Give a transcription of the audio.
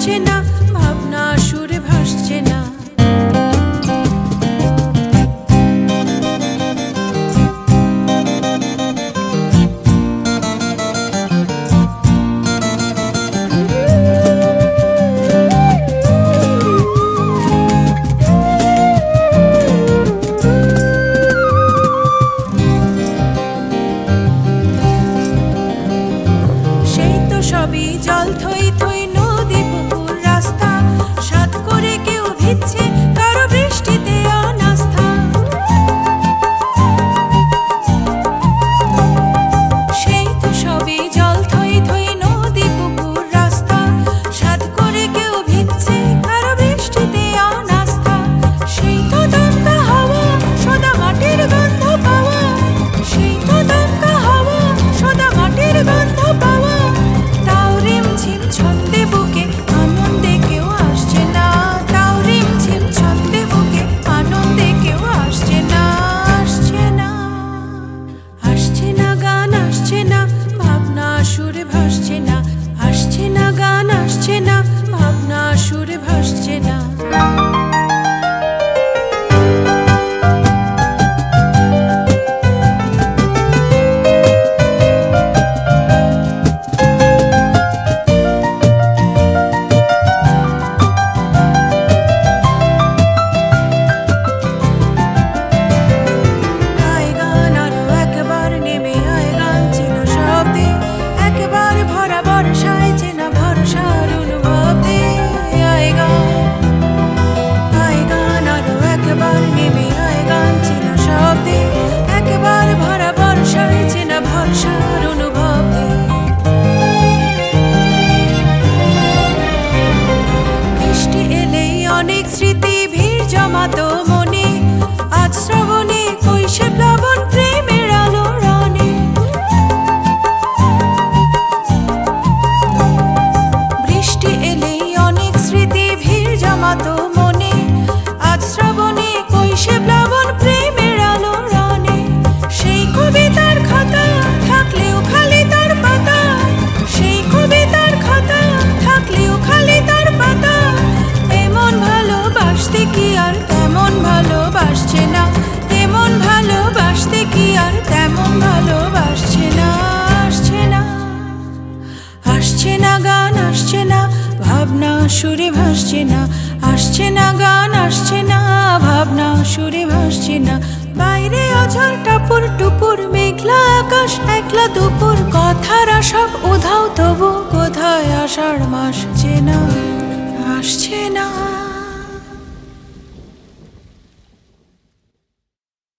আসছে না, ভাবনা সুরে ভাসছে না। সবই জল থই থই, নদী পুকুর রাস্তা, সাত করে কেউ ভিজছে, কারো বৃষ্টিতে অনাস্থা। সেই তো সবই জল থই থই, নদী পুকুর রাস্তা, সাত করে কেউ ভিজছে, কারো বৃষ্টিতে অনাস্থা। সেই তো দমকা হাওয়া, সদা মাটির গন্ধ পাওয়া, সেই তো দমকা হাওয়া, সদা মাটির গন্ধ পাওয়া। ছন্দে বুকে আনন্দে কেউ আসছে না, তাও রিমঝিম ছন্দে বুকে আনন্দে কেউ আসছে না, আসছে না। আসছে না গান, আসছে না ভাবনা সুরে ভাসছে না, আসছে না গান, আসছে না ভাবনা সুরে ভাসছে না। অনেক স্মৃতি ভিড় জমাতো মনে, আজ শ্রাবণে কৈশে প্লাবন প্রেমের আলো রণে। বৃষ্টি এলেই অনেক স্মৃতি ভিড় জমাতো মনে, আজ শ্রাবণে কৈশে প্লাবন প্রেমের আলো রণে। সেই কবিতার খাতা থাকলেও খালি তার পাতা, সেই কবিতার খাতা থাকলেও খালি তার পাতা। এমন ভালোবাসতে কি আর তেমন ভালোবাসছে না, তেমন ভালোবাসতে কি আর তেমন ভালোবাসছে না, আসছে না। আসছে না গান, আসছে না ভাবনা সুরে ভাসছে না, আসছে না গান, আসছে না ভাবনা সুরে ভাসছে না। বাইরে অঝর টাপুর টুপুর, মেঘলা আকাশ একলা দুপুর, কথারা সব উধাও তবু কোথায় আষাঢ় মাস চেনা, আসছে না।